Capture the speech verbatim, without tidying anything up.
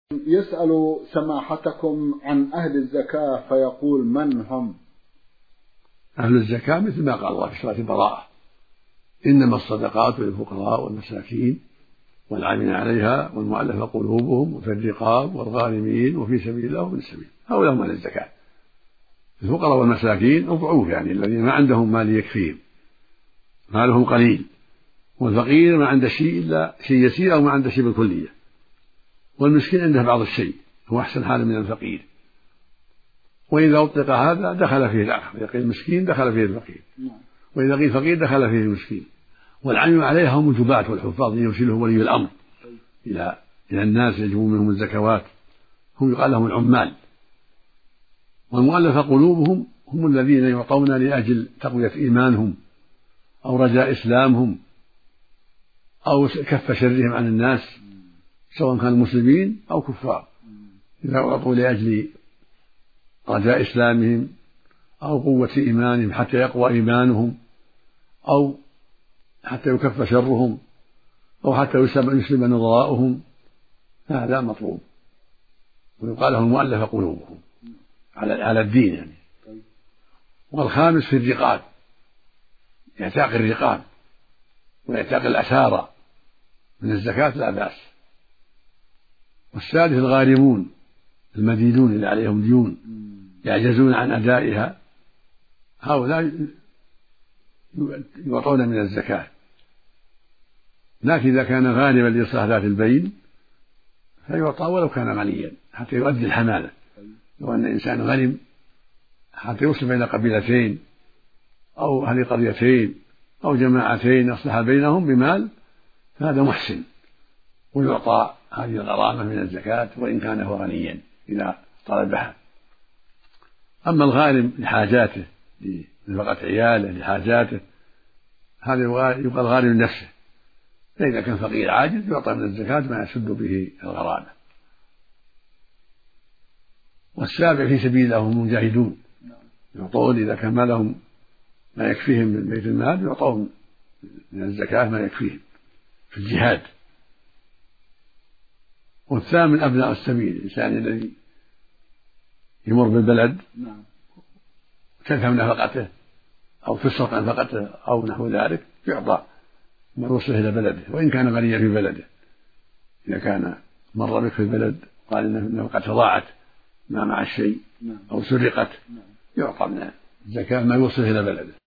يسأل سماحتكم عن أهل الزكاة فيقول: من هم؟ أهل الزكاة مثل ما قال الله في سورة البراءة: إنما الصدقات للفقراء والمساكين والعاملين عليها والمؤلفة قلوبهم وفي الرقاب والغارمين وفي سبيل الله وابن السبيل. هؤلاء هم أهل الزكاة. الفقراء والمساكين الضعوف، يعني الذين ما عندهم مال يكفيهم، مالهم قليل، والفقير ما عنده شيء إلا شيء يسير أو ما عنده شيء بالكلية، والمسكين عنده بعض الشيء، هو أحسن حالا من الفقير. وإذا أطلق هذا دخل فيه الآخر، إذا قيل المسكين دخل فيه الفقير، وإذا قيل فقير دخل فيه المسكين. والعاملون عليها هم الجباة والحفاظ يرسله ولي الأمر إلى إلى الناس يجبون منهم الزكوات، هم يقال لهم العمال. والمؤلفة قلوبهم هم الذين يعطون لأجل تقوية إيمانهم أو رجاء إسلامهم أو كف شرهم عن الناس، سواء كانوا مسلمين أو كفار. إذا أعطوا لأجل رجاء إسلامهم أو قوة إيمانهم حتى يقوى إيمانهم أو حتى يكف شرهم أو حتى يسلم نظراؤهم، هذا مطلوب. ويقال له المؤلفة قلوبهم على الدين يعني. والخامس في الرقاب، يعتاق الرقاب ويعتاق الأسارى من الزكاة لا بأس. والسادس الغارمون المدينون اللي عليهم ديون يعجزون عن أدائها، هؤلاء يعطون من الزكاة، لكن إذا كان غالبا لإصلاح ذات البين فيعطى ولو كان غنيا حتى يؤدي الحمالة. لو أن إنسان غنم حتى يوصل بين قبيلتين أو أهل قريتين أو جماعتين أصلح بينهم بمال فهذا محسن، ويعطى هذه الغرامة من الزكاة وإن كان هو غنيا إذا طلبها. أما الغارم لحاجاته، لنفقة عياله، لحاجاته، هذا يقال غارم نفسه. فإذا كان فقير عاجز يعطى من الزكاة ما يسد به الغرامة. والسابع في سبيل الله هم المجاهدون، يعطون إذا كان ما لهم ما يكفيهم من بيت المال يعطون من الزكاة ما يكفيهم في الجهاد. والثامن أبناء السبيل، الإنسان الذي يمر بالبلد تذهب نفقته أو تسرق نفقته أو نحو ذلك يعطى ما يوصله إلى بلده وإن كان غنيا في بلده. إذا كان مر بك في البلد قال إن النفقة ضاعت ما مع الشيء أو سرقت يعطى من الزكاة ما يوصله إلى بلده.